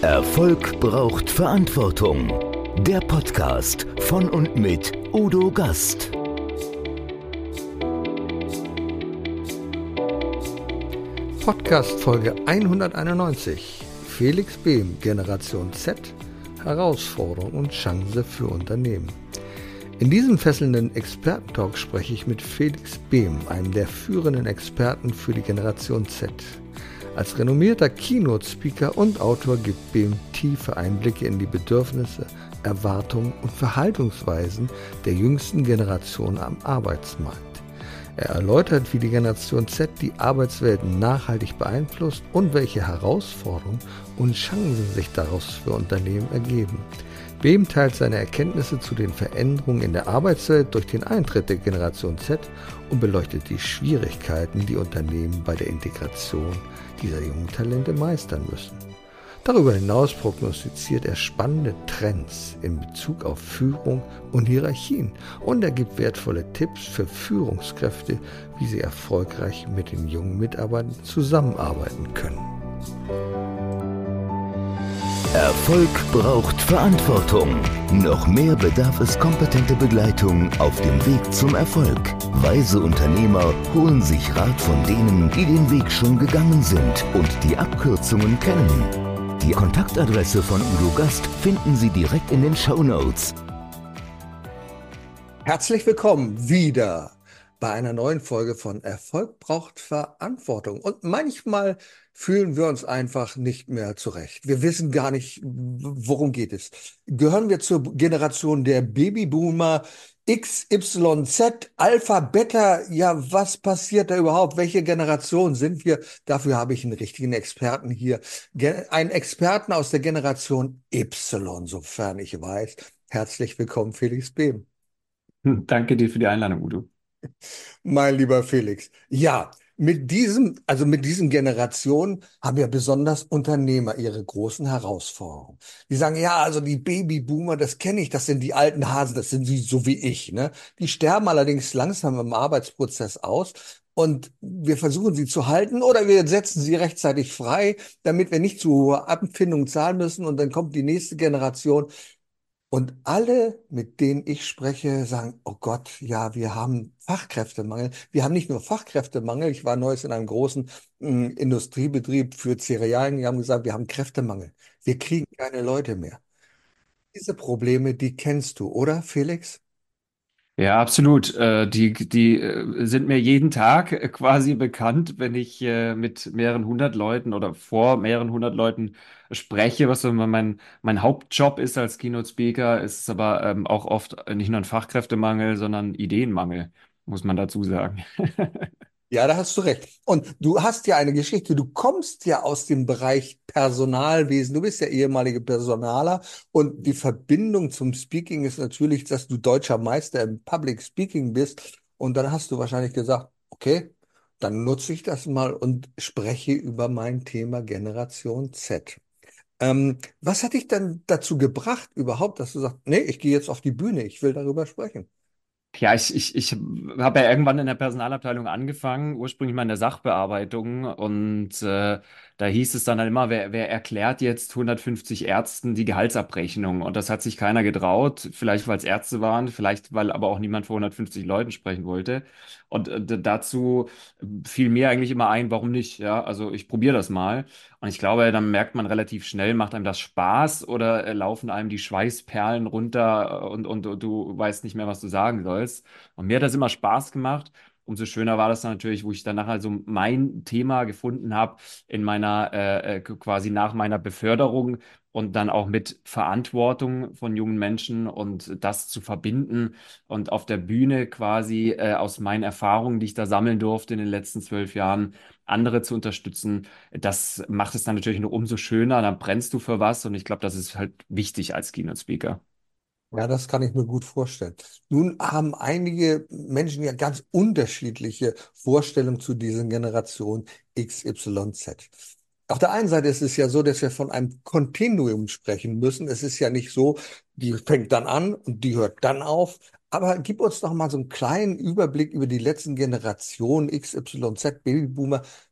Erfolg braucht Verantwortung. Der Podcast von und mit Udo Gast. Podcast Folge 191. Felix Behm, Generation Z, Herausforderung und Chance für Unternehmen. In diesem fesselnden Expertentalk spreche ich mit Felix Behm, einem der führenden Experten für die Generation Z. Als renommierter Keynote-Speaker und Autor gibt Behm tiefe Einblicke in die Bedürfnisse, Erwartungen und Verhaltensweisen der jüngsten Generation am Arbeitsmarkt. Er erläutert, wie die Generation Z die Arbeitswelt nachhaltig beeinflusst und welche Herausforderungen und Chancen sich daraus für Unternehmen ergeben. Behm teilt seine Erkenntnisse zu den Veränderungen in der Arbeitswelt durch den Eintritt der Generation Z und beleuchtet die Schwierigkeiten, die Unternehmen bei der Integration dieser jungen Talente meistern müssen. Darüber hinaus prognostiziert er spannende Trends in Bezug auf Führung und Hierarchien und er gibt wertvolle Tipps für Führungskräfte, wie sie erfolgreich mit den jungen Mitarbeitern zusammenarbeiten können. Erfolg braucht Verantwortung. Noch mehr bedarf es kompetente Begleitung auf dem Weg zum Erfolg. Weise Unternehmer holen sich Rat von denen, die den Weg schon gegangen sind und die Abkürzungen kennen. Die Kontaktadresse von Udo Gast finden Sie direkt in den Shownotes. Herzlich willkommen wieder bei einer neuen Folge von Erfolg braucht Verantwortung. Und manchmal fühlen wir uns einfach nicht mehr zurecht. Wir wissen gar nicht, worum geht es. Gehören wir zur Generation der Babyboomer, X, Y, Z, Alpha, Beta? Ja, was passiert da überhaupt? Welche Generation sind wir? Dafür habe ich einen richtigen Experten hier. Einen Experten aus der Generation Y, sofern ich weiß. Herzlich willkommen, Felix Behm. Danke dir für die Einladung, Udo. Mein lieber Felix. Ja, mit diesen Generationen haben ja besonders Unternehmer ihre großen Herausforderungen. Die sagen, ja, also die Babyboomer, das kenne ich, das sind die alten Hasen, das sind sie so wie ich, ne? Die sterben allerdings langsam im Arbeitsprozess aus und wir versuchen sie zu halten oder wir setzen sie rechtzeitig frei, damit wir nicht zu hohe Abfindungen zahlen müssen und dann kommt die nächste Generation. Und alle, mit denen ich spreche, sagen, oh Gott, ja, wir haben Fachkräftemangel. Wir haben nicht nur Fachkräftemangel. Ich war neulich in einem großen Industriebetrieb für Cerealien. Die haben gesagt, wir haben Kräftemangel. Wir kriegen keine Leute mehr. Diese Probleme, die kennst du, oder, Felix? Ja, absolut. Die sind mir jeden Tag quasi bekannt, wenn ich mit mehreren hundert Leuten oder vor mehreren hundert Leuten spreche, was so mein Hauptjob ist als Keynote Speaker, ist es aber auch oft nicht nur ein Fachkräftemangel, sondern Ideenmangel, muss man dazu sagen. Ja, da hast du recht. Und du hast ja eine Geschichte. Du kommst ja aus dem Bereich Personalwesen. Du bist ja ehemalige Personaler. Und die Verbindung zum Speaking ist natürlich, dass du deutscher Meister im Public Speaking bist. Und dann hast du wahrscheinlich gesagt, okay, dann nutze ich das mal und spreche über mein Thema Generation Z. Was hat dich dann dazu gebracht, überhaupt, dass du sagst, nee, ich gehe jetzt auf die Bühne, ich will darüber sprechen? Ja, ich habe ja irgendwann in der Personalabteilung angefangen, ursprünglich mal in der Sachbearbeitung und da hieß es dann halt immer, wer erklärt jetzt 150 Ärzten die Gehaltsabrechnung? Und das hat sich keiner getraut, vielleicht weil es Ärzte waren, vielleicht weil aber auch niemand vor 150 Leuten sprechen wollte. Und dazu fiel mir eigentlich immer ein, warum nicht? Ja, also ich probiere das mal. Und ich glaube, dann merkt man relativ schnell, macht einem das Spaß oder laufen einem die Schweißperlen runter und du weißt nicht mehr, was du sagen sollst. Und mir hat das immer Spaß gemacht. Umso schöner war das dann natürlich, wo ich dann nachher so mein Thema gefunden habe in meiner, quasi nach meiner Beförderung und dann auch mit Verantwortung von jungen Menschen und das zu verbinden und auf der Bühne quasi aus meinen Erfahrungen, die ich da sammeln durfte in den letzten 12 Jahren, andere zu unterstützen. Das macht es dann natürlich noch umso schöner. Dann brennst du für was und ich glaube, das ist halt wichtig als Keynote Speaker. Ja, das kann ich mir gut vorstellen. Nun haben einige Menschen ja ganz unterschiedliche Vorstellungen zu diesen Generationen X, Y, Z. Auf der einen Seite ist es ja so, dass wir von einem Kontinuum sprechen müssen. Es ist ja nicht so, die fängt dann an und die hört dann auf. Aber gib uns doch mal so einen kleinen Überblick über die letzten Generationen X, Y, Z, Babyboomer.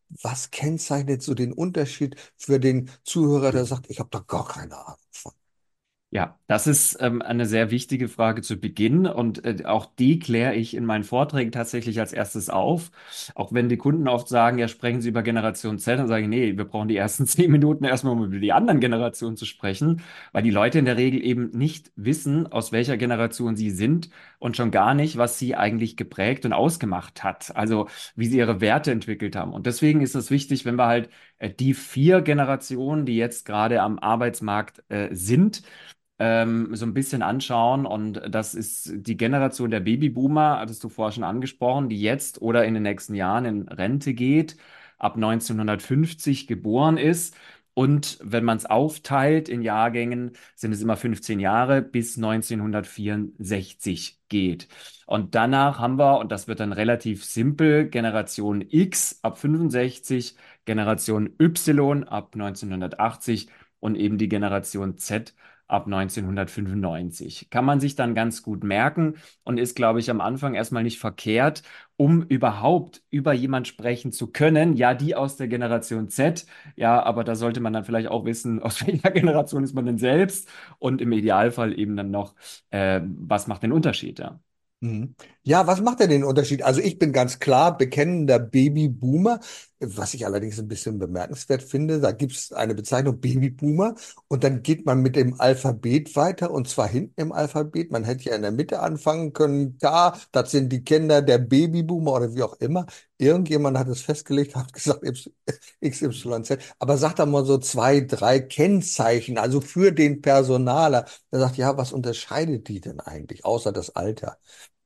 Was kennzeichnet so den Unterschied für den Zuhörer, der sagt, ich habe da gar keine Ahnung von? Ja, das ist eine sehr wichtige Frage zu Beginn und auch die kläre ich in meinen Vorträgen tatsächlich als erstes auf. Auch wenn die Kunden oft sagen, ja, sprechen Sie über Generation Z, dann sage ich, nee, wir brauchen die ersten 10 Minuten erstmal, um über die anderen Generationen zu sprechen, weil die Leute in der Regel eben nicht wissen, aus welcher Generation sie sind und schon gar nicht, was sie eigentlich geprägt und ausgemacht hat. Also wie sie ihre Werte entwickelt haben. Und deswegen ist es wichtig, wenn wir halt die 4 Generationen, die jetzt gerade am Arbeitsmarkt sind, so ein bisschen anschauen. Und das ist die Generation der Babyboomer, hattest du vorher schon angesprochen, die jetzt oder in den nächsten Jahren in Rente geht, ab 1950 geboren ist. Und wenn man es aufteilt in Jahrgängen, sind es immer 15 Jahre bis 1964 geht. Und danach haben wir, und das wird dann relativ simpel, Generation X ab 65, Generation Y ab 1980 und eben die Generation Z ab 1995. Kann man sich dann ganz gut merken und ist, glaube ich, am Anfang erstmal nicht verkehrt, um überhaupt über jemand sprechen zu können. Ja, die aus der Generation Z, ja, aber da sollte man dann vielleicht auch wissen, aus welcher Generation ist man denn selbst und im Idealfall eben dann noch, was macht den Unterschied, ja. Mhm. Ja, was macht denn den Unterschied? Also ich bin ganz klar bekennender Babyboomer, was ich allerdings ein bisschen bemerkenswert finde. Da gibt es eine Bezeichnung Babyboomer und dann geht man mit dem Alphabet weiter und zwar hinten im Alphabet. Man hätte ja in der Mitte anfangen können. Da, das sind die Kinder der Babyboomer oder wie auch immer. Irgendjemand hat es festgelegt, hat gesagt XYZ. Aber sagt da mal so zwei, drei Kennzeichen, also für den Personaler. Der sagt, ja, was unterscheidet die denn eigentlich, außer das Alter?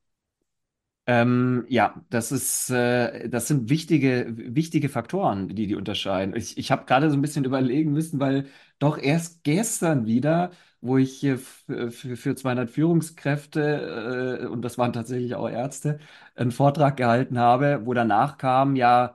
Ja, das sind wichtige Faktoren, die unterscheiden. Ich habe gerade so ein bisschen überlegen müssen, weil doch erst gestern wieder, wo ich hier für 200 Führungskräfte, und das waren tatsächlich auch Ärzte, einen Vortrag gehalten habe, wo danach kam, ja,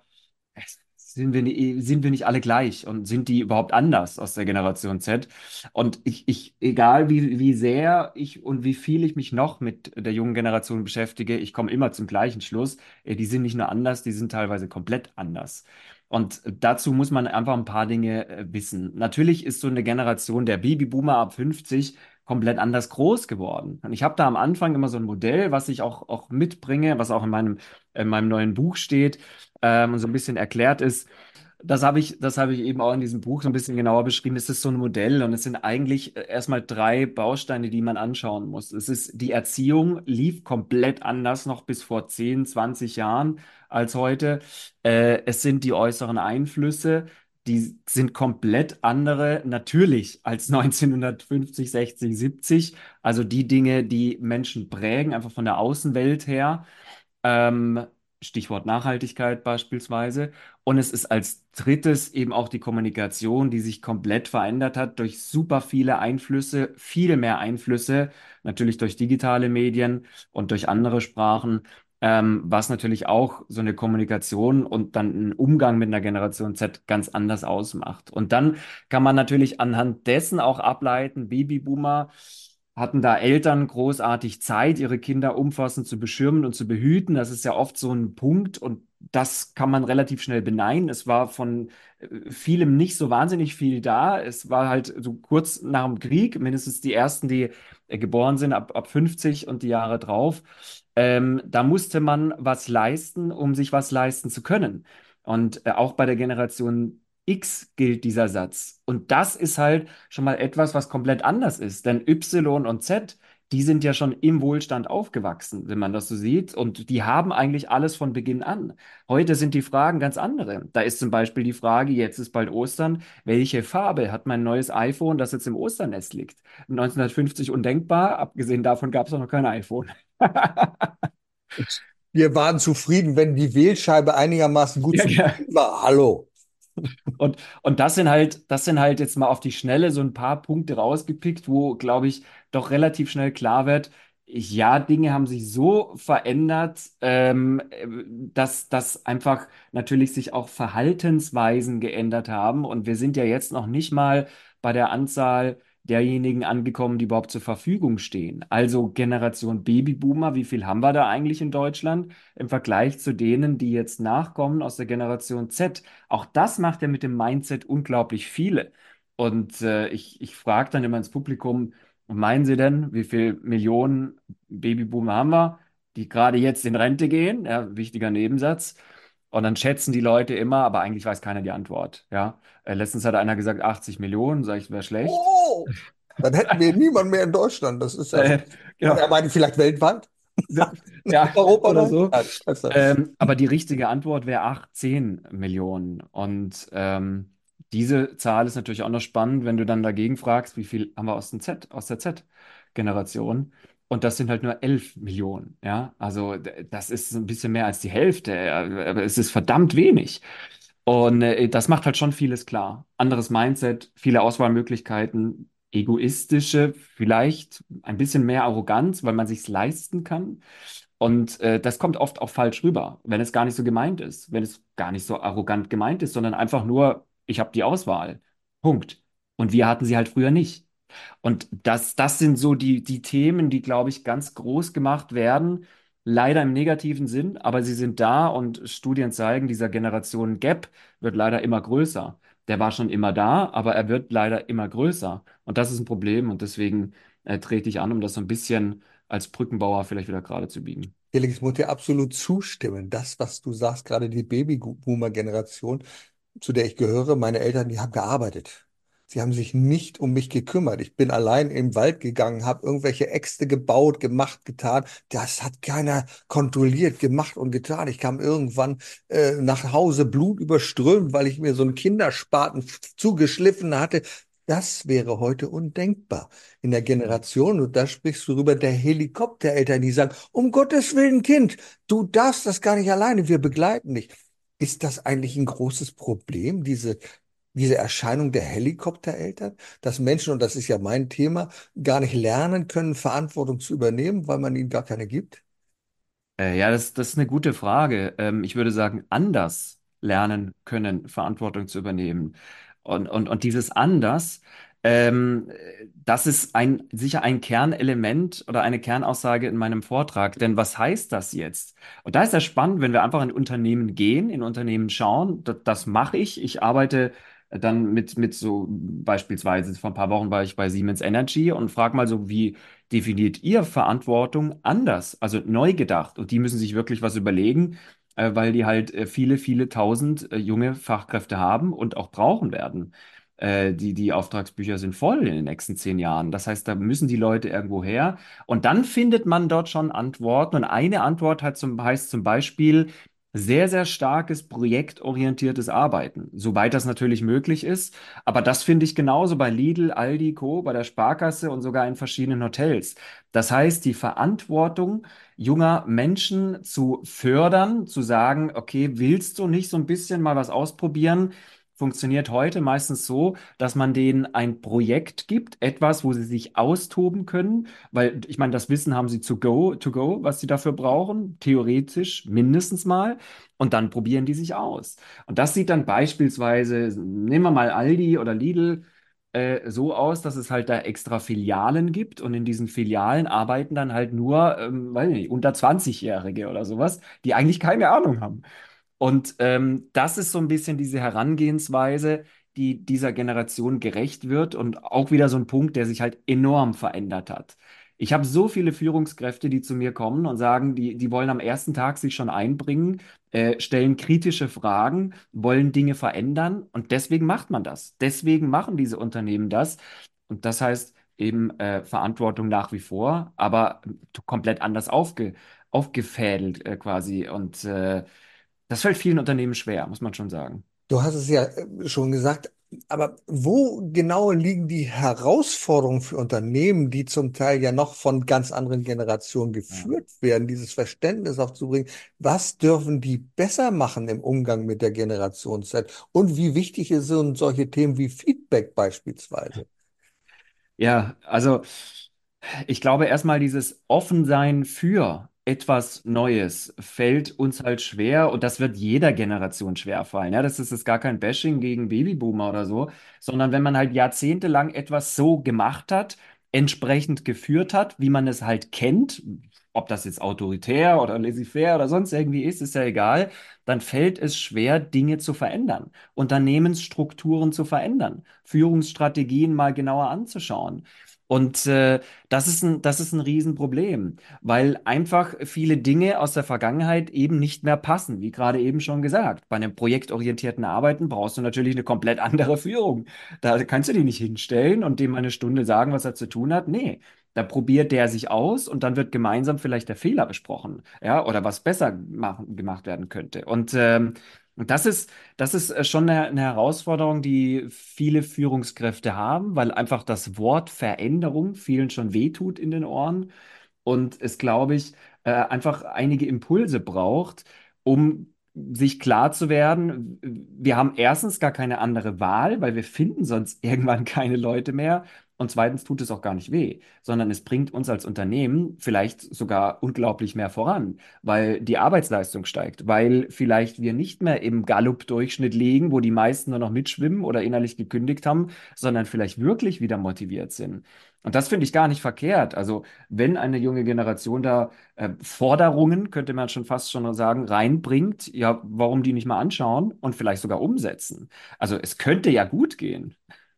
sind wir nicht alle gleich und sind die überhaupt anders aus der Generation Z? Und egal wie sehr ich und wie viel ich mich noch mit der jungen Generation beschäftige, ich komme immer zum gleichen Schluss. Die sind nicht nur anders, die sind teilweise komplett anders. Und dazu muss man einfach ein paar Dinge wissen. Natürlich ist so eine Generation der Babyboomer ab 50 komplett anders groß geworden. Und ich habe da am Anfang immer so ein Modell, was ich auch mitbringe, was auch in meinem neuen Buch steht, und so ein bisschen erklärt ist. Das habe ich eben auch in diesem Buch so ein bisschen genauer beschrieben. Es ist so ein Modell und es sind eigentlich erstmal 3 Bausteine, die man anschauen muss. Es ist die Erziehung lief komplett anders noch bis vor 10, 20 Jahren als heute. Es sind die äußeren Einflüsse, die sind komplett andere natürlich als 1950, 60, 70. Also die Dinge, die Menschen prägen, einfach von der Außenwelt her. Ähm, Stichwort Nachhaltigkeit beispielsweise. Und es ist als drittes eben auch die Kommunikation, die sich komplett verändert hat durch super viele Einflüsse, viel mehr Einflüsse, natürlich durch digitale Medien und durch andere Sprachen, was natürlich auch so eine Kommunikation und dann einen Umgang mit einer Generation Z ganz anders ausmacht. Und dann kann man natürlich anhand dessen auch ableiten, Babyboomer hatten da Eltern großartig Zeit, ihre Kinder umfassend zu beschirmen und zu behüten. Das ist ja oft so ein Punkt und das kann man relativ schnell beneiden. Es war von vielem nicht so wahnsinnig viel da. Es war halt so kurz nach dem Krieg, mindestens die ersten, die geboren sind, ab 50 und die Jahre drauf. Da musste man was leisten, um sich was leisten zu können. Und auch bei der Generation X gilt dieser Satz. Und das ist halt schon mal etwas, was komplett anders ist. Denn Y und Z, die sind ja schon im Wohlstand aufgewachsen, wenn man das so sieht. Und die haben eigentlich alles von Beginn an. Heute sind die Fragen ganz andere. Da ist zum Beispiel die Frage, jetzt ist bald Ostern, welche Farbe hat mein neues iPhone, das jetzt im Osternest liegt? 1950 undenkbar, abgesehen davon gab es auch noch kein iPhone. Wir waren zufrieden, wenn die Wählscheibe einigermaßen gut Ja, zu ja. bedienen war. Hallo. Und das sind halt jetzt mal auf die Schnelle so ein paar Punkte rausgepickt, wo, glaube ich, doch relativ schnell klar wird, ja, Dinge haben sich so verändert, dass einfach natürlich sich auch Verhaltensweisen geändert haben. Und wir sind ja jetzt noch nicht mal bei der Anzahl derjenigen angekommen, die überhaupt zur Verfügung stehen. Also Generation Babyboomer, wie viel haben wir da eigentlich in Deutschland im Vergleich zu denen, die jetzt nachkommen aus der Generation Z? Auch das macht ja mit dem Mindset unglaublich viele. Und ich frage dann immer ins Publikum, meinen Sie denn, wie viel Millionen Babyboomer haben wir, die gerade jetzt in Rente gehen? Ja, wichtiger Nebensatz. Und dann schätzen die Leute immer, aber eigentlich weiß keiner die Antwort. Ja, letztens hat einer gesagt 80 Millionen, sag ich, wäre schlecht. Oh, dann hätten wir niemanden mehr in Deutschland. Das ist ja so. Äh, Oder genau. er meinte vielleicht weltweit? Ja, oder Europaweit? so. Nein, weiß nicht. Aber die richtige Antwort wäre 18 Millionen. Und diese Zahl ist natürlich auch noch spannend, wenn du dann dagegen fragst, wie viel haben wir aus der Z-Generation? Und das sind halt nur 11 Millionen. Ja, also das ist ein bisschen mehr als die Hälfte. Aber es ist verdammt wenig. Und das macht halt schon vieles klar. Anderes Mindset, viele Auswahlmöglichkeiten, egoistische, vielleicht ein bisschen mehr Arroganz, weil man sich's leisten kann. Und das kommt oft auch falsch rüber, wenn es gar nicht so gemeint ist, wenn es gar nicht so arrogant gemeint ist, sondern einfach nur, ich habe die Auswahl. Punkt. Und wir hatten sie halt früher nicht. Und das sind so die Themen, die, glaube ich, ganz groß gemacht werden. Leider im negativen Sinn, aber sie sind da und Studien zeigen, dieser Generation Gap wird leider immer größer. Der war schon immer da, aber er wird leider immer größer. Und das ist ein Problem und deswegen trete ich an, um das so ein bisschen als Brückenbauer vielleicht wieder gerade zu biegen. Felix, ich muss dir absolut zustimmen. Das, was du sagst, gerade die Babyboomer-Generation, zu der ich gehöre, meine Eltern, die haben gearbeitet. Sie haben sich nicht um mich gekümmert. Ich bin allein im Wald gegangen, habe irgendwelche Äxte gebaut, gemacht, getan. Das hat keiner kontrolliert, gemacht und getan. Ich kam irgendwann nach Hause blutüberströmt, weil ich mir so einen Kinderspaten zugeschliffen hatte. Das wäre heute undenkbar in der Generation. Und da sprichst du rüber der Helikoptereltern, die sagen, um Gottes Willen, Kind, du darfst das gar nicht alleine, wir begleiten dich. Ist das eigentlich ein großes Problem, diese Erscheinung der Helikoptereltern, dass Menschen, und das ist ja mein Thema, gar nicht lernen können, Verantwortung zu übernehmen, weil man ihnen gar keine gibt? Ja, das ist eine gute Frage. Ich würde sagen, anders lernen können, Verantwortung zu übernehmen. Und dieses anders, das ist sicher ein Kernelement oder eine Kernaussage in meinem Vortrag. Denn was heißt das jetzt? Und da ist es spannend, wenn wir einfach in Unternehmen gehen, in Unternehmen schauen. Das mache ich. Ich arbeite dann mit so beispielsweise, vor ein paar Wochen war ich bei Siemens Energy und frage mal so, wie definiert ihr Verantwortung anders, also neu gedacht. Und die müssen sich wirklich was überlegen, weil die halt viele tausend junge Fachkräfte haben und auch brauchen werden. Die Auftragsbücher sind voll in den nächsten 10 Jahren. Das heißt, da müssen die Leute irgendwo her. Und dann findet man dort schon Antworten. Und eine Antwort heißt zum Beispiel sehr starkes projektorientiertes Arbeiten, soweit das natürlich möglich ist. Aber das finde ich genauso bei Lidl, Aldi, Co., bei der Sparkasse und sogar in verschiedenen Hotels. Das heißt, die Verantwortung junger Menschen zu fördern, zu sagen, okay, willst du nicht so ein bisschen mal was ausprobieren? Funktioniert heute meistens so, dass man denen ein Projekt gibt, etwas, wo sie sich austoben können, weil ich meine, das Wissen haben sie to go, was sie dafür brauchen, theoretisch mindestens mal, und dann probieren die sich aus. Und das sieht dann beispielsweise, nehmen wir mal Aldi oder Lidl, so aus, dass es halt da extra Filialen gibt und in diesen Filialen arbeiten dann halt nur, weiß nicht, unter 20-Jährige oder sowas, die eigentlich keine Ahnung haben. Und das ist so ein bisschen diese Herangehensweise, die dieser Generation gerecht wird und auch wieder so ein Punkt, der sich halt enorm verändert hat. Ich habe so viele Führungskräfte, die zu mir kommen und sagen, die wollen am ersten Tag sich schon einbringen, stellen kritische Fragen, wollen Dinge verändern und deswegen macht man das. Deswegen machen diese Unternehmen das. Und das heißt eben Verantwortung nach wie vor, aber komplett anders aufgefädelt quasi. Und das fällt vielen Unternehmen schwer, muss man schon sagen. Du hast es ja schon gesagt, aber wo genau liegen die Herausforderungen für Unternehmen, die zum Teil ja noch von ganz anderen Generationen Ja. geführt werden, dieses Verständnis aufzubringen? Was dürfen die besser machen im Umgang mit der Generation Z? Und wie wichtig sind solche Themen wie Feedback beispielsweise? Ja, also ich glaube erstmal dieses Offensein für. etwas Neues fällt uns halt schwer und das wird jeder Generation schwer fallen. Ja, das ist jetzt gar kein Bashing gegen Babyboomer oder so, sondern wenn man halt jahrzehntelang etwas so gemacht hat, entsprechend geführt hat, wie man es halt kennt, ob das jetzt autoritär oder laissez-faire oder sonst irgendwie ist ja egal, dann fällt es schwer, Dinge zu verändern, Unternehmensstrukturen zu verändern, Führungsstrategien mal genauer anzuschauen. Und das ist ein Riesenproblem, weil einfach viele Dinge aus der Vergangenheit eben nicht mehr passen, wie gerade eben schon gesagt. Bei einem projektorientierten Arbeiten brauchst du natürlich eine komplett andere Führung. Da kannst du dich nicht hinstellen und dem mal eine Stunde sagen, was er zu tun hat. Nee, da probiert der sich aus und dann wird gemeinsam vielleicht der Fehler besprochen, ja, oder was besser gemacht werden könnte. Und das ist schon eine Herausforderung, die viele Führungskräfte haben, weil einfach das Wort Veränderung vielen schon wehtut in den Ohren und es, glaube ich, einfach einige Impulse braucht, um sich klar zu werden, wir haben erstens gar keine andere Wahl, weil wir finden sonst irgendwann keine Leute mehr. Und zweitens tut es auch gar nicht weh, sondern es bringt uns als Unternehmen vielleicht sogar unglaublich mehr voran, weil die Arbeitsleistung steigt, weil vielleicht wir nicht mehr im Gallup-Durchschnitt liegen, wo die meisten nur noch mitschwimmen oder innerlich gekündigt haben, sondern vielleicht wirklich wieder motiviert sind. Und das finde ich gar nicht verkehrt. Also wenn eine junge Generation da Forderungen, könnte man schon fast schon sagen, reinbringt, ja, warum die nicht mal anschauen und vielleicht sogar umsetzen? Also es könnte ja gut gehen.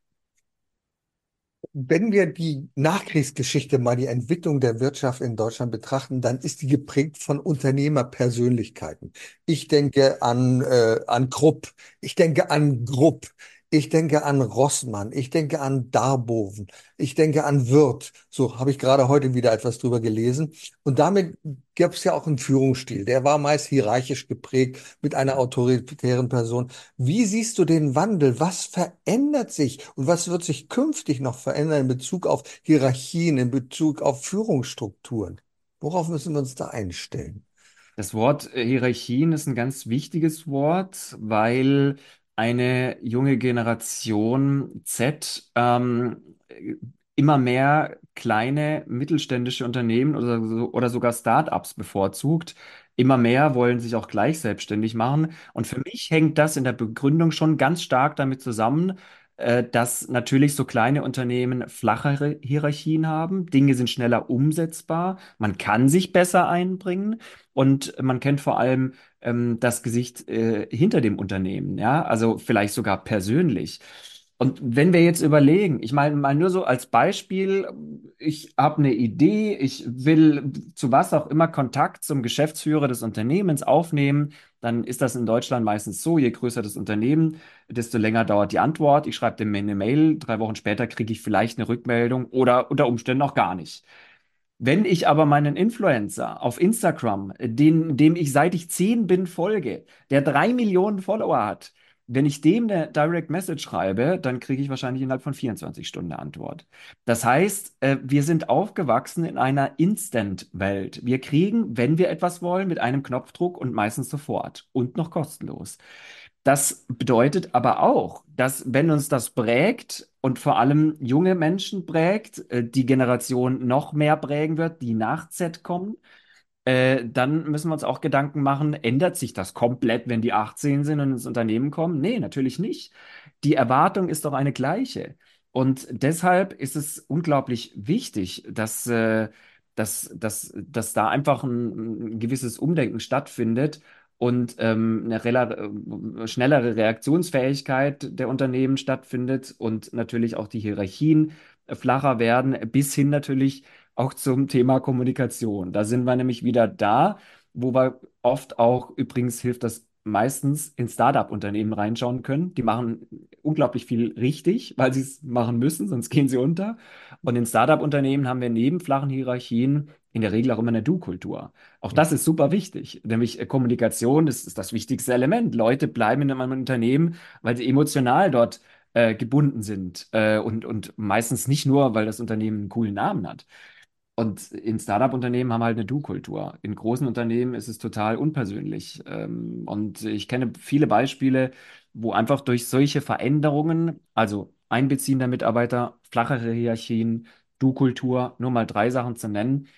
Wenn wir die Nachkriegsgeschichte mal die Entwicklung der Wirtschaft in Deutschland betrachten, dann ist die geprägt von Unternehmerpersönlichkeiten. Ich denke an Krupp, ich denke an Grupp, ich denke an Rossmann, ich denke an Darboven, ich denke an Wirth. So habe ich gerade heute wieder etwas drüber gelesen. Und damit gab es ja auch einen Führungsstil. Der war meist hierarchisch geprägt mit einer autoritären Person. Wie siehst du den Wandel? Was verändert sich und was wird sich künftig noch verändern in Bezug auf Hierarchien, in Bezug auf Führungsstrukturen? Worauf müssen wir uns da einstellen? Das Wort Hierarchien ist ein ganz wichtiges Wort, weil eine junge Generation Z immer mehr kleine mittelständische Unternehmen oder sogar Start-ups bevorzugt. Immer mehr wollen sich auch gleich selbstständig machen. Und für mich hängt das in der Begründung schon ganz stark damit zusammen, dass natürlich so kleine Unternehmen flachere Hierarchien haben. Dinge sind schneller umsetzbar. Man kann sich besser einbringen. Und man kennt vor allem das Gesicht hinter dem Unternehmen, ja, also vielleicht sogar persönlich. Und wenn wir jetzt überlegen, ich meine mal nur so als Beispiel, ich habe eine Idee, ich will zu was auch immer Kontakt zum Geschäftsführer des Unternehmens aufnehmen, dann ist das in Deutschland meistens so, je größer das Unternehmen, desto länger dauert die Antwort. Ich schreibe dem eine Mail, 3 Wochen später kriege ich vielleicht eine Rückmeldung oder unter Umständen auch gar nicht. Wenn ich aber meinen Influencer auf Instagram, dem ich seit ich 10 bin folge, der 3 Millionen Follower hat, wenn ich dem eine Direct Message schreibe, dann kriege ich wahrscheinlich innerhalb von 24 Stunden eine Antwort. Das heißt, wir sind aufgewachsen in einer Instant-Welt. Wir kriegen, wenn wir etwas wollen, mit einem Knopfdruck und meistens sofort und noch kostenlos. Das bedeutet aber auch, dass wenn uns das prägt und vor allem junge Menschen prägt, die Generation noch mehr prägen wird, die nach Z kommen, dann müssen wir uns auch Gedanken machen, ändert sich das komplett, wenn die 18 sind und ins Unternehmen kommen? Nee, natürlich nicht. Die Erwartung ist doch eine gleiche. Und deshalb ist es unglaublich wichtig, dass da einfach ein gewisses Umdenken stattfindet und eine schnellere Reaktionsfähigkeit der Unternehmen stattfindet und natürlich auch die Hierarchien flacher werden, bis hin natürlich auch zum Thema Kommunikation. Da sind wir nämlich wieder da, wo wir oft auch, übrigens hilft das meistens, in Startup-Unternehmen reinschauen können. Die machen unglaublich viel richtig, weil sie es machen müssen, sonst gehen sie unter. Und in Startup-Unternehmen haben wir neben flachen Hierarchien in der Regel auch immer eine Du-Kultur. Auch das ist super wichtig, nämlich Kommunikation ist das wichtigste Element. Leute bleiben in einem Unternehmen, weil sie emotional dort gebunden sind und meistens nicht nur, weil das Unternehmen einen coolen Namen hat. Und in Startup-Unternehmen haben halt eine Du-Kultur. In großen Unternehmen ist es total unpersönlich. Und ich kenne viele Beispiele, wo einfach durch solche Veränderungen, also Einbeziehen der Mitarbeiter, flachere Hierarchien, Du-Kultur, nur mal 3 Sachen zu nennen,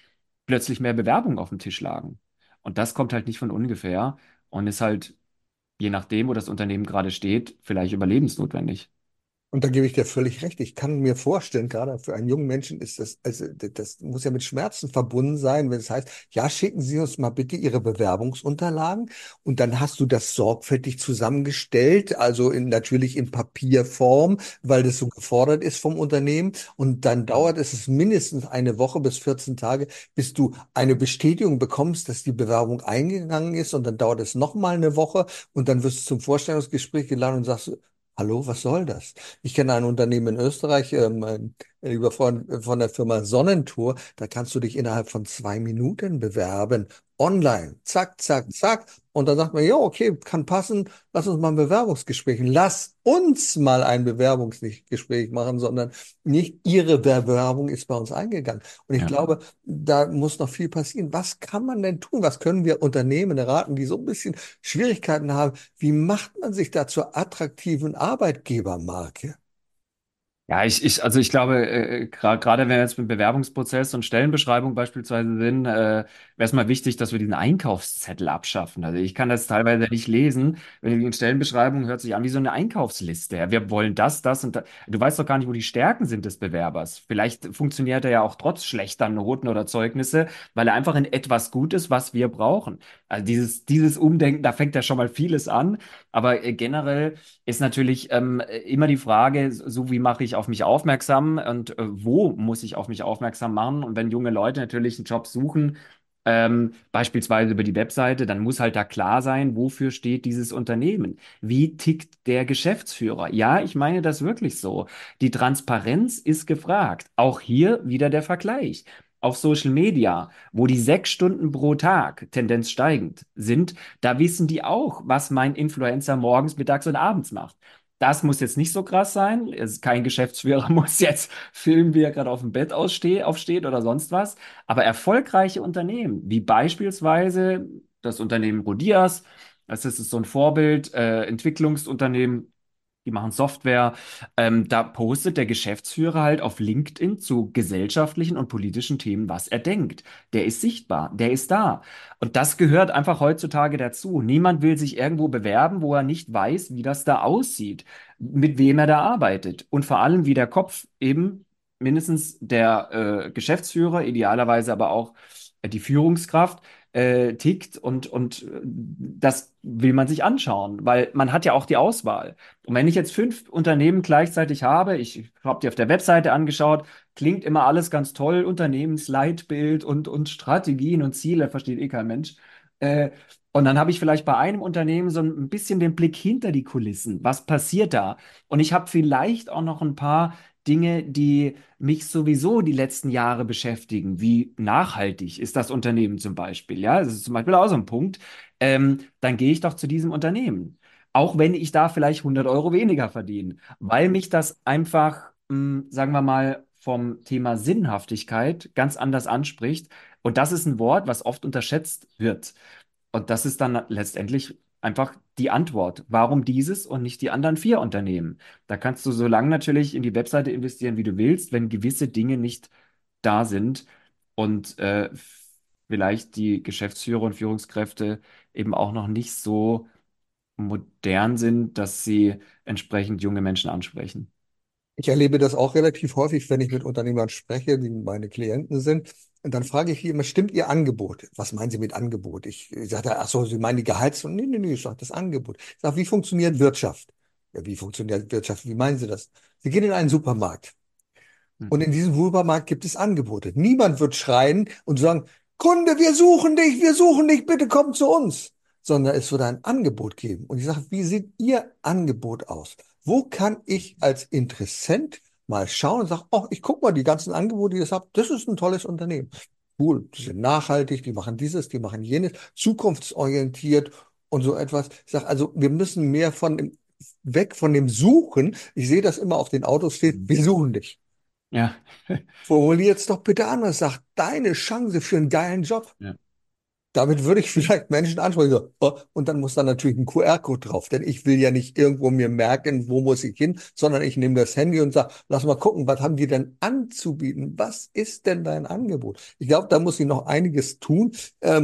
plötzlich mehr Bewerbungen auf dem Tisch lagen. Und das kommt halt nicht von ungefähr und ist halt, je nachdem, wo das Unternehmen gerade steht, vielleicht überlebensnotwendig. Und da gebe ich dir völlig recht. Ich kann mir vorstellen, gerade für einen jungen Menschen ist das, also das muss ja mit Schmerzen verbunden sein, wenn es heißt, ja, schicken Sie uns mal bitte Ihre Bewerbungsunterlagen und dann hast du das sorgfältig zusammengestellt, also natürlich in Papierform, weil das so gefordert ist vom Unternehmen und dann dauert es mindestens eine Woche bis 14 Tage, bis du eine Bestätigung bekommst, dass die Bewerbung eingegangen ist und dann dauert es nochmal eine Woche und dann wirst du zum Vorstellungsgespräch geladen und sagst, hallo, was soll das? Ich kenne ein Unternehmen in Österreich, ein lieber Freund von der Firma Sonnentour, da kannst du dich innerhalb von 2 Minuten bewerben. Online. Zack, zack, zack. Und dann sagt man, ja, okay, kann passen. Lass uns mal ein Bewerbungsgespräch. Lass uns mal ein Bewerbungsgespräch machen, sondern nicht Ihre Bewerbung ist bei uns eingegangen. Und ich Ja. glaube, da muss noch viel passieren. Was kann man denn tun? Was können wir Unternehmen raten, die so ein bisschen Schwierigkeiten haben? Wie macht man sich da zur attraktiven Arbeitgebermarke? Ja, also ich glaube, gerade wenn wir jetzt mit Bewerbungsprozess und Stellenbeschreibung beispielsweise sind, wäre es mal wichtig, dass wir diesen Einkaufszettel abschaffen. Also ich kann das teilweise nicht lesen. Wenn die Stellenbeschreibung hört sich an wie so eine Einkaufsliste. Ja, wir wollen das, das und das. Du weißt doch gar nicht, wo die Stärken sind des Bewerbers. Vielleicht funktioniert er ja auch trotz schlechter Noten oder Zeugnisse, weil er einfach in etwas gut ist, was wir brauchen. Also dieses Umdenken, da fängt ja schon mal vieles an. Aber generell ist natürlich immer die Frage, so wie mache ich auf mich aufmerksam und wo muss ich auf mich aufmerksam machen? Und wenn junge Leute natürlich einen Job suchen, beispielsweise über die Webseite, dann muss halt da klar sein, wofür steht dieses Unternehmen? Wie tickt der Geschäftsführer? Ja, ich meine das wirklich so. Die Transparenz ist gefragt. Auch hier wieder der Vergleich. Auf Social Media, wo die 6 Stunden pro Tag, Tendenz steigend, sind, da wissen die auch, was mein Influencer morgens, mittags und abends macht. Das muss jetzt nicht so krass sein. Kein Geschäftsführer muss jetzt filmen, wie er gerade auf dem Bett aufsteht oder sonst was. Aber erfolgreiche Unternehmen, wie beispielsweise das Unternehmen Rodias, das ist so ein Vorbild, Entwicklungsunternehmen, die machen Software. Da postet der Geschäftsführer halt auf LinkedIn zu gesellschaftlichen und politischen Themen, was er denkt. Der ist sichtbar, der ist da. Und das gehört einfach heutzutage dazu. Niemand will sich irgendwo bewerben, wo er nicht weiß, wie das da aussieht, mit wem er da arbeitet und vor allem, wie der Kopf eben mindestens der Geschäftsführer, idealerweise aber auch die Führungskraft tickt und das will man sich anschauen, weil man hat ja auch die Auswahl. Und wenn ich jetzt 5 Unternehmen gleichzeitig habe, ich habe die auf der Webseite angeschaut, klingt immer alles ganz toll, Unternehmensleitbild und Strategien und Ziele, versteht eh kein Mensch. Äh, und dann habe ich vielleicht bei einem Unternehmen so ein bisschen den Blick hinter die Kulissen. Was passiert da? Und ich habe vielleicht auch noch ein paar Dinge, die mich sowieso die letzten Jahre beschäftigen. Wie nachhaltig ist das Unternehmen zum Beispiel? Ja, das ist zum Beispiel auch so ein Punkt. Dann gehe ich doch zu diesem Unternehmen. Auch wenn ich da vielleicht 100 € weniger verdiene, weil mich das einfach, sagen wir mal, vom Thema Sinnhaftigkeit ganz anders anspricht. Und das ist ein Wort, was oft unterschätzt wird. Und das ist dann letztendlich einfach die Antwort. Warum dieses und nicht die anderen 4 Unternehmen? Da kannst du so lange natürlich in die Webseite investieren, wie du willst, wenn gewisse Dinge nicht da sind und vielleicht die Geschäftsführer und Führungskräfte eben auch noch nicht so modern sind, dass sie entsprechend junge Menschen ansprechen. Ich erlebe das auch relativ häufig, wenn ich mit Unternehmern spreche, die meine Klienten sind. Und dann frage ich die immer, stimmt Ihr Angebot? Was meinen Sie mit Angebot? Ich sage, ach so, Sie meinen die Gehalts... Nee, nee, nee, ich sage, das Angebot. Ich sage, wie funktioniert Wirtschaft? Ja, wie funktioniert Wirtschaft? Wie meinen Sie das? Sie gehen in einen Supermarkt. Hm. Und in diesem Supermarkt gibt es Angebote. Niemand wird schreien und sagen, Kunde, wir suchen dich, bitte komm zu uns. Sondern es wird ein Angebot geben. Und ich sage, wie sieht Ihr Angebot aus? Wo kann ich als Interessent mal schauen und sagen, oh, ich gucke mal die ganzen Angebote, die ich habe. Das ist ein tolles Unternehmen. Cool, die sind nachhaltig, die machen dieses, die machen jenes, zukunftsorientiert und so etwas. Ich sage, also wir müssen mehr weg von dem Suchen. Ich sehe das immer auf den Autos steht, wir suchen dich. Ja. Formulier es doch bitte anders. Sag deine Chance für einen geilen Job. Ja. Damit würde ich vielleicht Menschen ansprechen. So, oh, und dann muss da natürlich ein QR-Code drauf, denn ich will ja nicht irgendwo mir merken, wo muss ich hin, sondern ich nehme das Handy und sage, lass mal gucken, was haben die denn anzubieten? Was ist denn dein Angebot? Ich glaube, da muss ich noch einiges tun.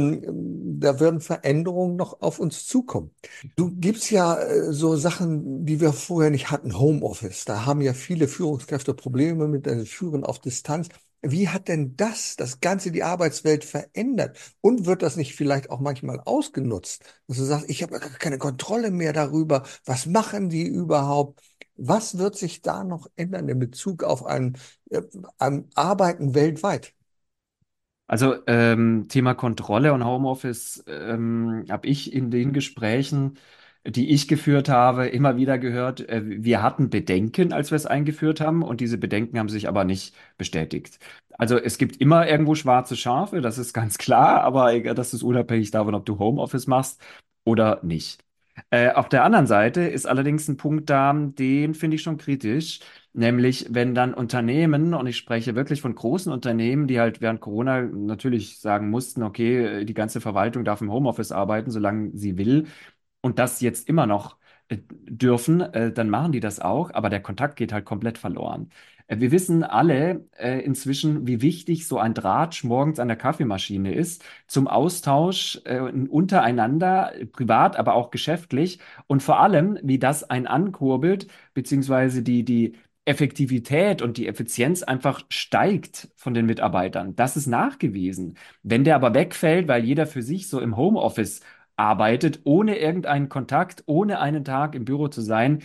Da werden Veränderungen noch auf uns zukommen. Du gibst ja so Sachen, die wir vorher nicht hatten, Homeoffice. Da haben ja viele Führungskräfte Probleme mit dem Führen auf Distanz. Wie hat denn das Ganze die Arbeitswelt verändert? Und wird das nicht vielleicht auch manchmal ausgenutzt? Dass du sagst, ich habe ja gar keine Kontrolle mehr darüber. Was machen die überhaupt? Was wird sich da noch ändern in Bezug auf ein Arbeiten weltweit? Also Thema Kontrolle und Homeoffice habe ich in den Gesprächen, die ich geführt habe, immer wieder gehört, wir hatten Bedenken, als wir es eingeführt haben, und diese Bedenken haben sich aber nicht bestätigt. Also es gibt immer irgendwo schwarze Schafe, das ist ganz klar, aber das ist unabhängig davon, ob du Homeoffice machst oder nicht. Auf der anderen Seite ist allerdings ein Punkt da, den finde ich schon kritisch. Nämlich, wenn dann Unternehmen, und ich spreche wirklich von großen Unternehmen, die halt während Corona natürlich sagen mussten, okay, die ganze Verwaltung darf im Homeoffice arbeiten, solange sie will, und das jetzt immer noch dürfen, dann machen die das auch, aber der Kontakt geht halt komplett verloren. Wir wissen alle inzwischen, wie wichtig so ein Draht morgens an der Kaffeemaschine ist, zum Austausch untereinander, privat, aber auch geschäftlich, und vor allem, wie das einen ankurbelt, beziehungsweise die Effektivität und die Effizienz einfach steigt von den Mitarbeitern. Das ist nachgewiesen. Wenn der aber wegfällt, weil jeder für sich so im Homeoffice arbeitet, ohne irgendeinen Kontakt, ohne einen Tag im Büro zu sein,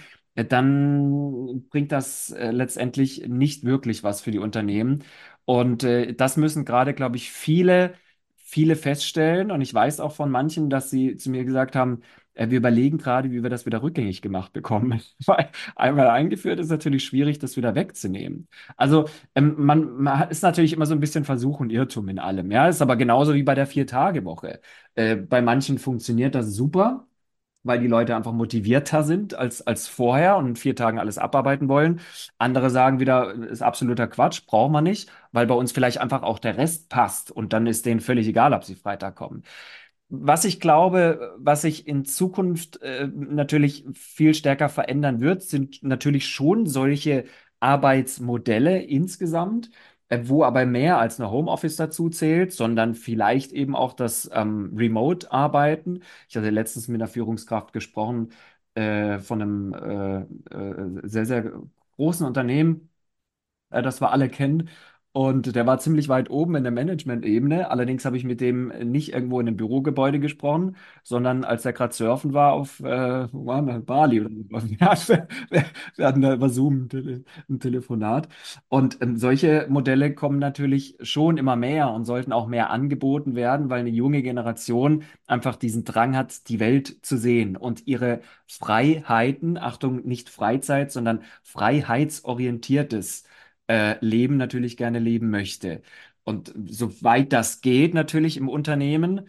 dann bringt das letztendlich nicht wirklich was für die Unternehmen. Und das müssen gerade, glaube ich, viele feststellen. Und ich weiß auch von manchen, dass sie zu mir gesagt haben, wir überlegen gerade, wie wir das wieder rückgängig gemacht bekommen. Weil einmal eingeführt ist natürlich schwierig, das wieder wegzunehmen. Also man ist natürlich immer so ein bisschen Versuch und Irrtum in allem. Ja, ist aber genauso wie bei der Vier-Tage-Woche. Bei manchen funktioniert das super, weil die Leute einfach motivierter sind als vorher und in 4 Tagen alles abarbeiten wollen. Andere sagen wieder, ist absoluter Quatsch, braucht man nicht, weil bei uns vielleicht einfach auch der Rest passt und dann ist denen völlig egal, ob sie Freitag kommen. Was ich glaube, was sich in Zukunft natürlich viel stärker verändern wird, sind natürlich schon solche Arbeitsmodelle insgesamt, wo aber mehr als eine Homeoffice dazu zählt, sondern vielleicht eben auch das Remote-Arbeiten. Ich hatte letztens mit einer Führungskraft gesprochen von einem sehr, sehr großen Unternehmen, das wir alle kennen. Und der war ziemlich weit oben in der Management-Ebene. Allerdings habe ich mit dem nicht irgendwo in einem Bürogebäude gesprochen, sondern als er gerade surfen war auf wo waren wir? Bali oder so. Wir hatten da über Zoom ein Telefonat. Und solche Modelle kommen natürlich schon immer mehr und sollten auch mehr angeboten werden, weil eine junge Generation einfach diesen Drang hat, die Welt zu sehen und ihre Freiheiten, Achtung, nicht Freizeit, sondern freiheitsorientiertes Leben natürlich gerne leben möchte. Und soweit das geht, natürlich im Unternehmen,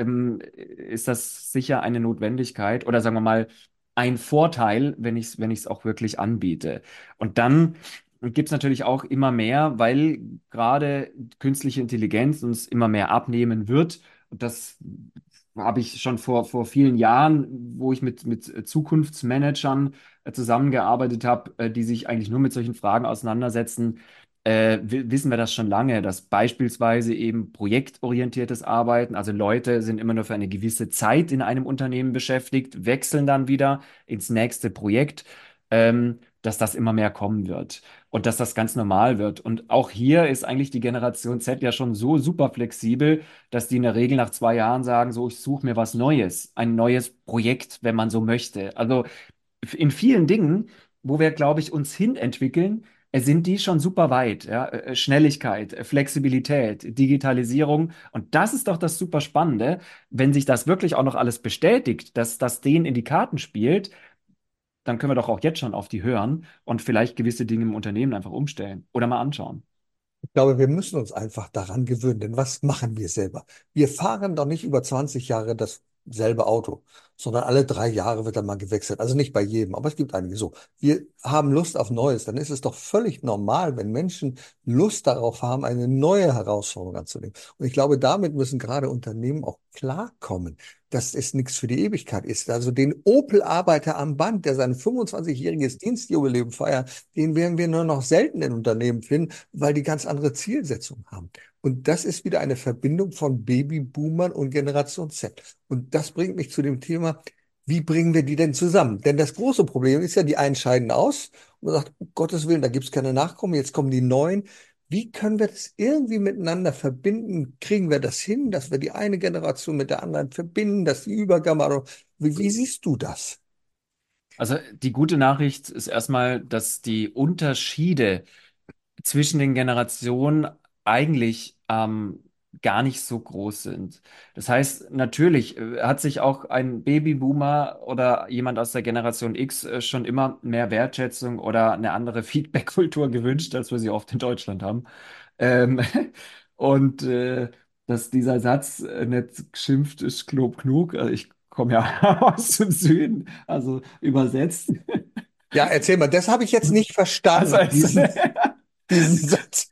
ist das sicher eine Notwendigkeit oder sagen wir mal ein Vorteil, wenn ich es auch wirklich anbiete. Und dann gibt es natürlich auch immer mehr, weil gerade künstliche Intelligenz uns immer mehr abnehmen wird. Und das habe ich schon vor vielen Jahren, wo ich mit Zukunftsmanagern zusammengearbeitet habe, die sich eigentlich nur mit solchen Fragen auseinandersetzen, wissen wir das schon lange, dass beispielsweise eben projektorientiertes Arbeiten, also Leute sind immer nur für eine gewisse Zeit in einem Unternehmen beschäftigt, wechseln dann wieder ins nächste Projekt, dass das immer mehr kommen wird und dass das ganz normal wird. Und auch hier ist eigentlich die Generation Z ja schon so super flexibel, dass die in der Regel nach 2 Jahren sagen, so, ich suche mir was Neues, ein neues Projekt, wenn man so möchte. Also in vielen Dingen, wo wir, glaube ich, uns hinentwickeln, sind die schon super weit. Ja? Schnelligkeit, Flexibilität, Digitalisierung. Und das ist doch das super Spannende, wenn sich das wirklich auch noch alles bestätigt, dass das denen in die Karten spielt, dann können wir doch auch jetzt schon auf die hören und vielleicht gewisse Dinge im Unternehmen einfach umstellen oder mal anschauen. Ich glaube, wir müssen uns einfach daran gewöhnen, denn was machen wir selber? Wir fahren doch nicht über 20 Jahre dasselbe Auto. sondern alle 3 Jahre wird dann mal gewechselt. Also nicht bei jedem, aber es gibt einige so. Wir haben Lust auf Neues. Dann ist es doch völlig normal, wenn Menschen Lust darauf haben, eine neue Herausforderung anzunehmen. Und ich glaube, damit müssen gerade Unternehmen auch klarkommen, dass es nichts für die Ewigkeit ist. Also den Opel-Arbeiter am Band, der sein 25-jähriges Dienstjubiläum feiert, den werden wir nur noch selten in Unternehmen finden, weil die ganz andere Zielsetzungen haben. Und das ist wieder eine Verbindung von Babyboomern und Generation Z. Und das bringt mich zu dem Thema, wie bringen wir die denn zusammen? Denn das große Problem ist ja, die einen scheiden aus und man sagt, um Gottes Willen, da gibt es keine Nachkommen, jetzt kommen die Neuen. Wie können wir das irgendwie miteinander verbinden? Kriegen wir das hin, dass wir die eine Generation mit der anderen verbinden, dass die Übergabe, wie siehst du das? Also die gute Nachricht ist erstmal, dass die Unterschiede zwischen den Generationen eigentlich gar nicht so groß sind. Das heißt, natürlich hat sich auch ein Babyboomer oder jemand aus der Generation X schon immer mehr Wertschätzung oder eine andere Feedback-Kultur gewünscht, als wir sie oft in Deutschland haben. Ähm, und dass dieser Satz nicht geschimpft ist, Knob genug. Also ich komme ja aus dem Süden, also übersetzt. Ja, erzähl mal, das habe ich jetzt nicht Also verstanden, es, diesen Satz.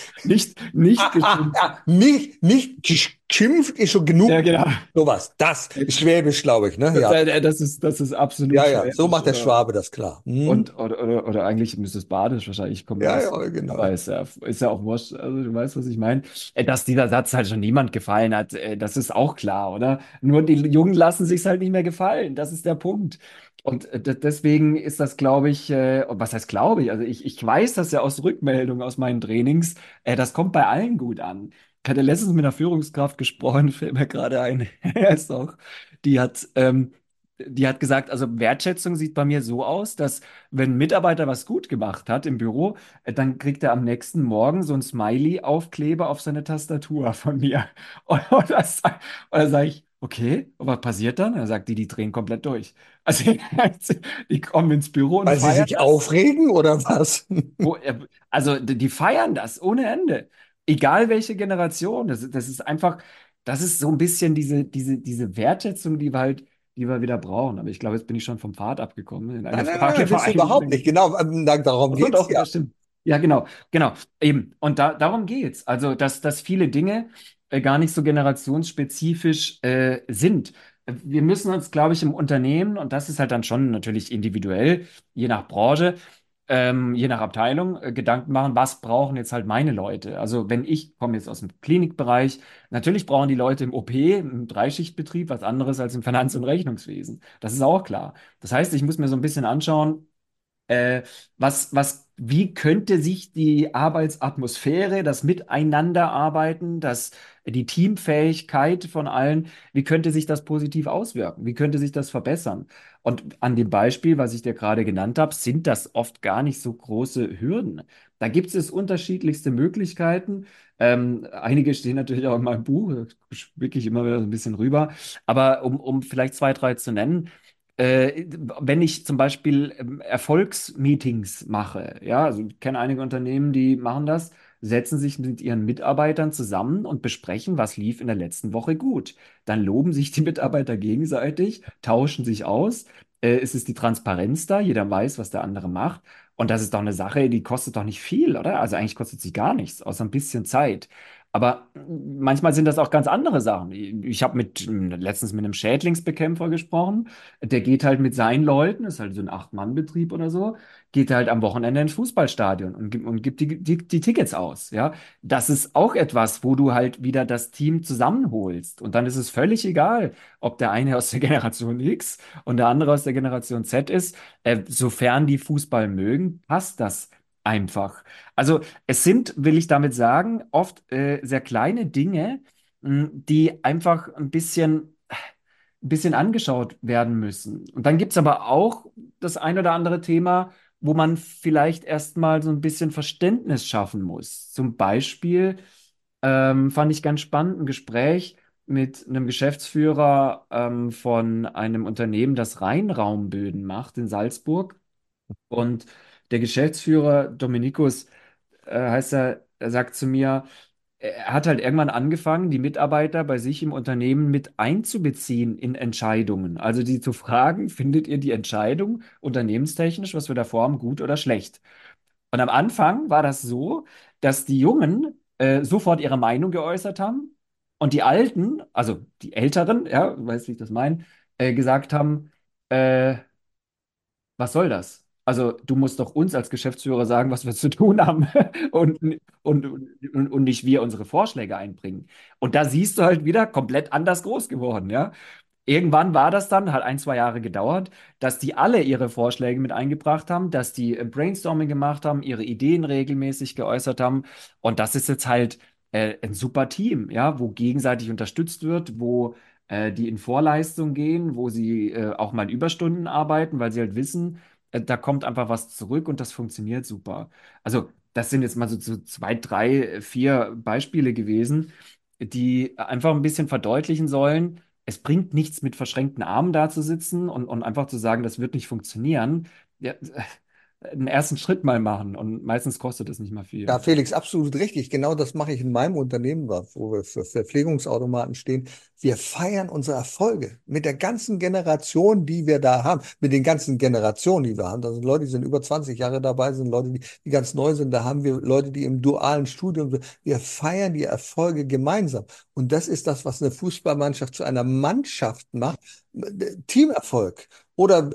nicht geschimpft. Nicht geschimpft ist schon Ja, genug. genau. Sowas. Das ist Schwäbisch, glaube ich, ne? Ja. Das ist absolut Ja, ja. So schwäbisch macht der Schwabe das klar. Hm? oder eigentlich müsste es Badisch wahrscheinlich, ich komme ja Ja, aus, ja, genau. aber ist ja auch wurscht, also du weißt, was ich meine. Dass dieser Satz halt schon niemand gefallen hat, das ist auch klar, oder? Nur die Jungen lassen sich's halt nicht mehr gefallen, das ist der Punkt. Und deswegen ist das, glaube ich, und was heißt glaube ich? Also ich weiß das ja aus Rückmeldungen aus meinen Trainings, das kommt bei allen gut an. Ich hatte letztens mit einer Führungskraft gesprochen, fällt mir gerade ein, er ist auch, die hat, ähm, die hat gesagt, also Wertschätzung sieht bei mir so aus, dass wenn ein Mitarbeiter was gut gemacht hat im Büro, dann kriegt er am nächsten Morgen so ein Smiley-Aufkleber auf seine Tastatur von mir. Und dann sage ich, okay, und was passiert dann? Dann sagt die drehen komplett durch. Also die kommen ins Büro und Weil sie feiern sich das. aufregen oder was? Also die feiern das ohne Ende. Egal welche Generation. Das ist einfach, das ist so ein bisschen diese Wertschätzung, die wir wieder brauchen. Aber ich glaube, jetzt bin ich schon vom Pfad abgekommen. In eine Nein, nein, nein, Frage nein, war bist du eigentlich überhaupt nicht. Genau, darum doch, geht's doch, ja. ja, stimmt. Ja, genau, eben. Und darum geht's. Also, dass viele Dinge gar nicht so generationsspezifisch sind. Wir müssen uns, glaube ich, im Unternehmen, und das ist halt dann schon natürlich individuell, je nach Branche, je nach Abteilung, Gedanken machen, was brauchen jetzt halt meine Leute. Also, wenn ich komme jetzt aus dem Klinikbereich, natürlich brauchen die Leute im OP, im Dreischichtbetrieb, was anderes als im Finanz- und Rechnungswesen. Das ist auch klar. Das heißt, ich muss mir so ein bisschen anschauen, äh, wie könnte sich die Arbeitsatmosphäre, das Miteinanderarbeiten, die Teamfähigkeit von allen, wie könnte sich das positiv auswirken? Wie könnte sich das verbessern? Und an dem Beispiel, was ich dir gerade genannt habe, sind das oft gar nicht so große Hürden. Da gibt es unterschiedlichste Möglichkeiten. Einige stehen natürlich auch in meinem Buch, da spicke ich immer wieder so ein bisschen rüber. Aber um vielleicht zwei, drei zu nennen, wenn ich zum Beispiel Erfolgsmeetings mache, ja, also ich kenne einige Unternehmen, die machen das, setzen sich mit ihren Mitarbeitern zusammen und besprechen, was lief in der letzten Woche gut. Dann loben sich die Mitarbeiter gegenseitig, tauschen sich aus. Es ist die Transparenz da, jeder weiß, was der andere macht. Und das ist doch eine Sache, die kostet doch nicht viel, oder? Also eigentlich kostet sie gar nichts, außer ein bisschen Zeit. Aber manchmal sind das auch ganz andere Sachen. Ich habe letztens mit einem Schädlingsbekämpfer gesprochen. Der geht halt mit seinen Leuten, ist halt so ein Acht-Mann-Betrieb oder so, geht halt am Wochenende ins Fußballstadion und gibt die Tickets aus. Ja, das ist auch etwas, wo du halt wieder das Team zusammenholst. Und dann ist es völlig egal, ob der eine aus der Generation X und der andere aus der Generation Z ist. Sofern die Fußball mögen, passt das einfach. Also es sind, will ich damit sagen, oft sehr kleine Dinge, die einfach ein bisschen angeschaut werden müssen. Und dann gibt es aber auch das ein oder andere Thema, wo man vielleicht erstmal so ein bisschen Verständnis schaffen muss. Zum Beispiel fand ich ganz spannend ein Gespräch mit einem Geschäftsführer von einem Unternehmen, das Rheinraumböden macht in Salzburg. Und der Geschäftsführer Dominikus heißt er, er sagt zu mir, er hat halt irgendwann angefangen, die Mitarbeiter bei sich im Unternehmen mit einzubeziehen in Entscheidungen. Also die zu fragen, findet ihr die Entscheidung unternehmenstechnisch, was wir da vorhaben, gut oder schlecht? Und am Anfang war das so, dass die Jungen sofort ihre Meinung geäußert haben und die Alten, also die Älteren, ja, weißt du, wie ich das meine, gesagt haben, äh, was soll das? Also du musst doch uns als Geschäftsführer sagen, was wir zu tun haben und, und nicht wir unsere Vorschläge einbringen. Und da siehst du halt wieder komplett anders groß geworden, ja. Irgendwann war das dann, hat ein, zwei Jahre gedauert, dass die alle ihre Vorschläge mit eingebracht haben, dass die Brainstorming gemacht haben, ihre Ideen regelmäßig geäußert haben. Und das ist jetzt halt ein super Team, ja, wo gegenseitig unterstützt wird, wo die in Vorleistung gehen, wo sie auch mal Überstunden arbeiten, weil sie halt wissen, da kommt einfach was zurück und das funktioniert super. Also, das sind jetzt mal so zwei, drei, vier Beispiele gewesen, die einfach ein bisschen verdeutlichen sollen, es bringt nichts, mit verschränkten Armen da zu sitzen und einfach zu sagen, das wird nicht funktionieren. Ja, einen ersten Schritt mal machen und meistens kostet es nicht mal Ja, viel. Felix, absolut richtig. Genau das mache ich in meinem Unternehmen, wo wir für Verpflegungsautomaten stehen. Wir feiern unsere Erfolge mit der ganzen Generation, die wir da haben, mit den ganzen Generationen, die wir haben. Da sind Leute, die sind über 20 Jahre dabei, sind Leute, die ganz neu sind. Da haben wir Leute, die im dualen Studium sind. Wir feiern die Erfolge gemeinsam. Und das ist das, was eine Fußballmannschaft zu einer Mannschaft macht. Teamerfolg. Oder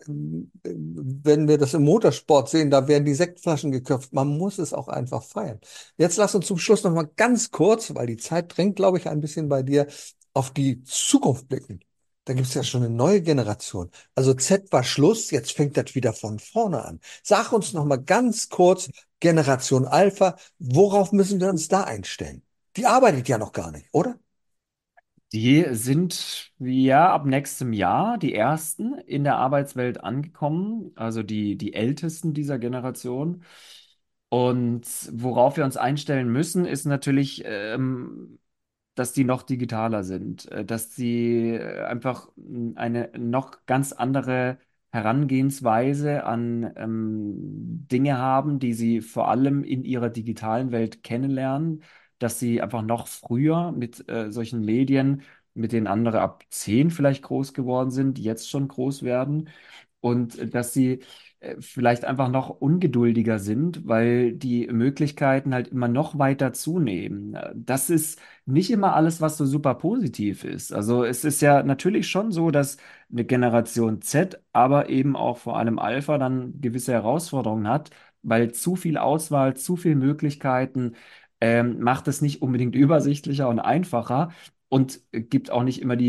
wenn wir das im Motorsport sehen, da werden die Sektflaschen geköpft. Man muss es auch einfach feiern. Jetzt lass uns zum Schluss noch mal ganz kurz, weil die Zeit drängt, glaube ich, ein bisschen bei dir, auf die Zukunft blicken. Da gibt es ja schon eine neue Generation. Also Z war Schluss, jetzt fängt das wieder von vorne an. Sag uns noch mal ganz kurz, Generation Alpha, worauf müssen wir uns da einstellen? Die arbeitet ja noch gar nicht, oder? Die sind ja ab nächstem Jahr die ersten in der Arbeitswelt angekommen, also die Ältesten dieser Generation. Und worauf wir uns einstellen müssen, ist natürlich, dass die noch digitaler sind, dass sie einfach eine noch ganz andere Herangehensweise an Dinge haben, die sie vor allem in ihrer digitalen Welt kennenlernen, dass sie einfach noch früher mit solchen Medien, mit denen andere ab 10 vielleicht groß geworden sind, jetzt schon groß werden und dass sie vielleicht einfach noch ungeduldiger sind, weil die Möglichkeiten halt immer noch weiter zunehmen. Das ist nicht immer alles, was so super positiv ist. Also es ist ja natürlich schon so, dass eine Generation Z, aber eben auch vor allem Alpha dann gewisse Herausforderungen hat, weil zu viel Auswahl, zu viel Möglichkeiten macht es nicht unbedingt übersichtlicher und einfacher und gibt auch nicht immer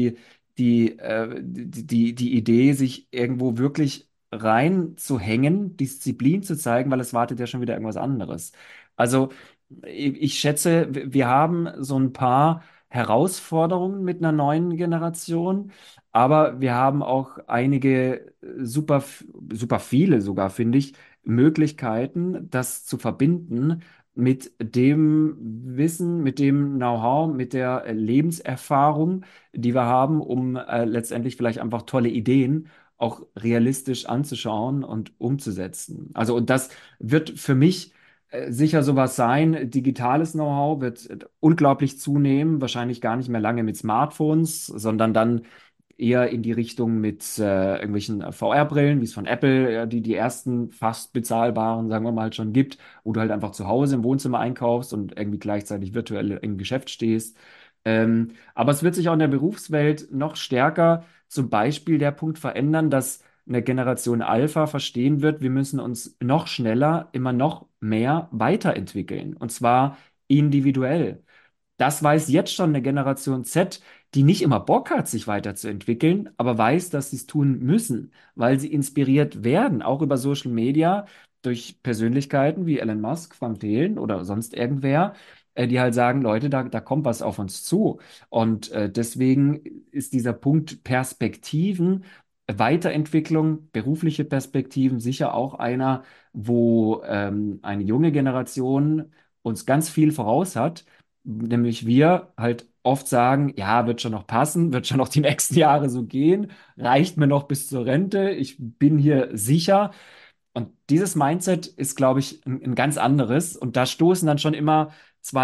die Idee, sich irgendwo wirklich reinzuhängen, Disziplin zu zeigen, weil es wartet ja schon wieder irgendwas anderes. Also ich schätze, wir haben so ein paar Herausforderungen mit einer neuen Generation, aber wir haben auch einige super viele sogar, finde ich, Möglichkeiten, das zu verbinden mit dem Wissen, mit dem Know-how, mit der Lebenserfahrung, die wir haben, um letztendlich vielleicht einfach tolle Ideen auch realistisch anzuschauen und umzusetzen. Also, und das wird für mich sicher sowas sein. Digitales Know-how wird unglaublich zunehmen, wahrscheinlich gar nicht mehr lange mit Smartphones, sondern dann eher in die Richtung mit irgendwelchen VR-Brillen, wie es von Apple, die ersten fast bezahlbaren, sagen wir mal, schon gibt, wo du halt einfach zu Hause im Wohnzimmer einkaufst und irgendwie gleichzeitig virtuell im Geschäft stehst. Aber es wird sich auch in der Berufswelt noch stärker zum Beispiel der Punkt verändern, dass eine Generation Alpha verstehen wird, wir müssen uns noch schneller, immer noch mehr weiterentwickeln. Und zwar individuell. Das weiß jetzt schon eine Generation Z, die nicht immer Bock hat, sich weiterzuentwickeln, aber weiß, dass sie es tun müssen, weil sie inspiriert werden, auch über Social Media, durch Persönlichkeiten wie Elon Musk, Van Thelen oder sonst irgendwer, die halt sagen, Leute, da kommt was auf uns zu. Und deswegen ist dieser Punkt Perspektiven, Weiterentwicklung, berufliche Perspektiven sicher auch einer, wo eine junge Generation uns ganz viel voraus hat, nämlich wir halt oft sagen, ja, wird schon noch passen, wird schon noch die nächsten Jahre so gehen, reicht mir noch bis zur Rente, ich bin hier sicher. Und dieses Mindset ist, glaube ich, ein ganz anderes. Und da stoßen dann schon immer zwei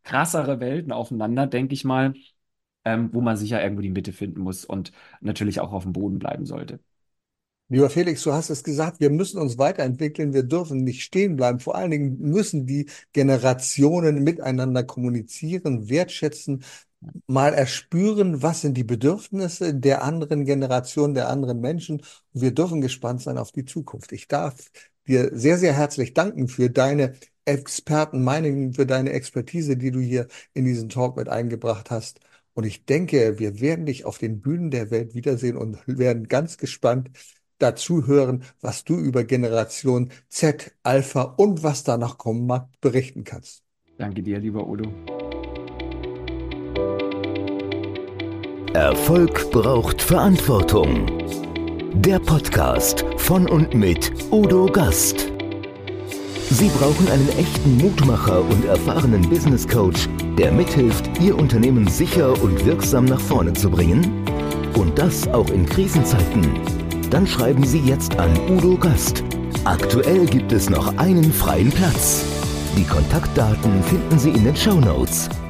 krassere Welten aufeinander, denke ich mal, wo man sicher irgendwo die Mitte finden muss und natürlich auch auf dem Boden bleiben sollte. Lieber Felix, du hast es gesagt, wir müssen uns weiterentwickeln, wir dürfen nicht stehen bleiben. Vor allen Dingen müssen die Generationen miteinander kommunizieren, wertschätzen, mal erspüren, was sind die Bedürfnisse der anderen Generation, der anderen Menschen. Und wir dürfen gespannt sein auf die Zukunft. Ich darf dir sehr, sehr herzlich danken für deine Expertenmeinungen, für deine Expertise, die du hier in diesen Talk mit eingebracht hast. Und ich denke, wir werden dich auf den Bühnen der Welt wiedersehen und werden ganz gespannt dazu hören, was du über Generation Z, Alpha und was da noch kommen mag, berichten kannst. Danke dir, lieber Udo. Erfolg braucht Verantwortung. Der Podcast von und mit Udo Gast. Sie brauchen einen echten Mutmacher und erfahrenen Business Coach, der mithilft, Ihr Unternehmen sicher und wirksam nach vorne zu bringen? Und das auch in Krisenzeiten? Dann schreiben Sie jetzt an Udo Gast. Aktuell gibt es noch einen freien Platz. Die Kontaktdaten finden Sie in den Shownotes.